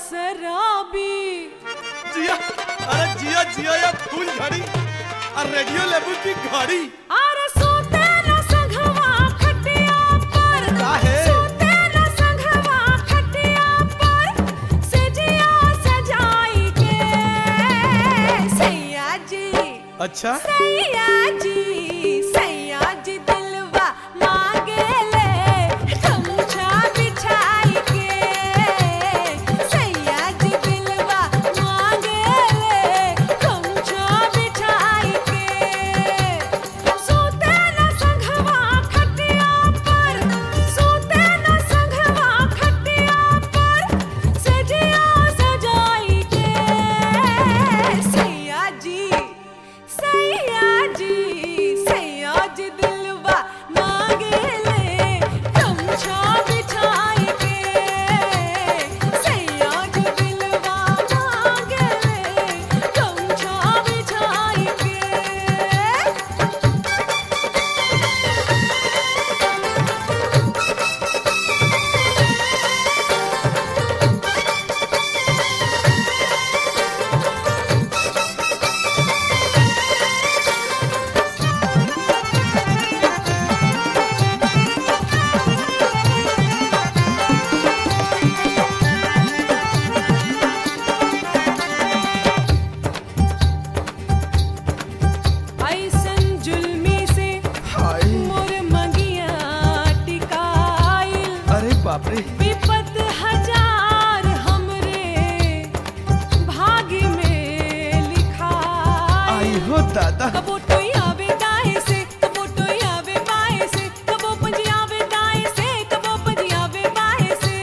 शराबी। जिया, अरे जिया जिया या फूल झड़ी और रेडियो लेबू की घड़ी। अरे सोते न संघवा खटिया पर, काहे? सोते न संघवा खटिया पर, सजिया सजाई के सैया जी। अच्छा सैया जी, सैया जी दिलवा मांगे ले गमछा बिछाई के। सैया जी दिलवा मांगे ले गमछा बिछाई के। सोते न संघवा खटिया पर, सोते न संघवा खटिया पर, सजिया सजाई के सैया जी। सैया जी, सैया जी दिलवा मांगे ले गमछा बिछाई के। सैया जी दिलवा मांगे ले गमछा बिछाई के। ऐसन जुल्मी से हाय, मोर मंगिया टिकाइल। अरे बाप रे। विपत हजार हमरे भाग्य में लिखाइल। आई हो दादा। कबो टोई आवे दाएं से, कबो टोई आवे बाएं से, कबो पंजी आवे दाएं से, कबो पंजी आवे बाएं से।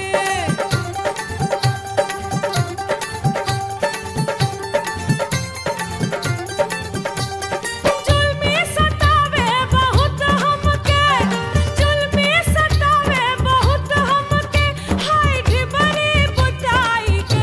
जुल्मी सतावे बहुत हमके, जुल्मी सतावे बहुत हमके, हाय ढिबरी बुताई के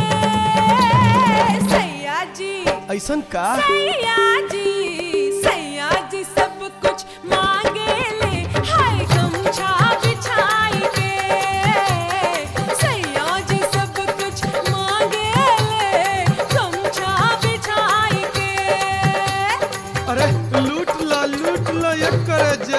सैया जी। ऐसन का? सैया जी, सैया जी सब कुछ मांगे ले हाय गमछा बिछाई के। सैया जी सब कुछ मांगे ले गमछा बिछाई के। अरे लूट ला ये करे जा।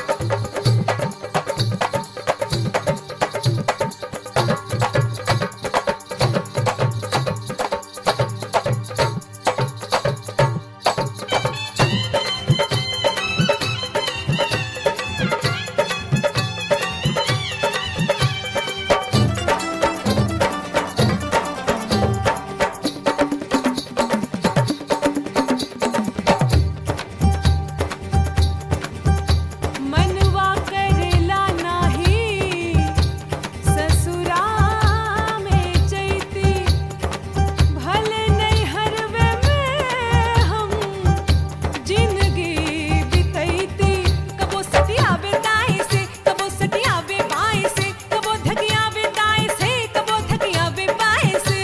मनवा करेला नाही ससुरा में जैती, भले नहीं हरवे में हम जिंदगी बितैती। कबो सटियावे दाएं से, कबो सटियावे बाएं से, कबो धकियावे दाएं से, कबो धकियावे बाएं से।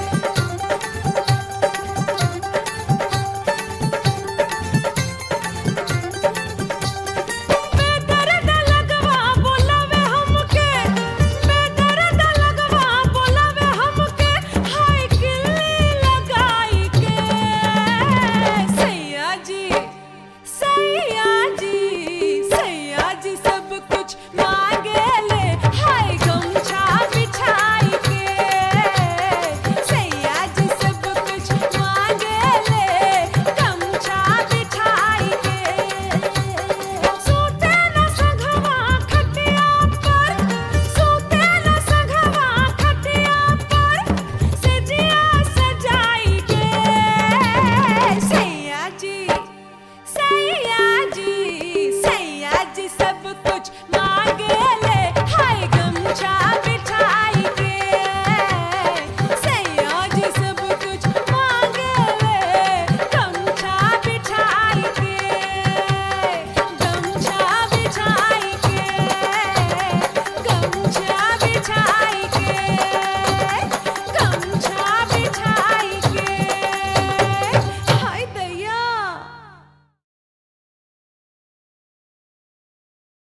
बेदर्द लगवा बोलावे हमके, बेदर्द लगवा बोलावे हमके, हाय किल्ली लगाई के सैया जी। सैया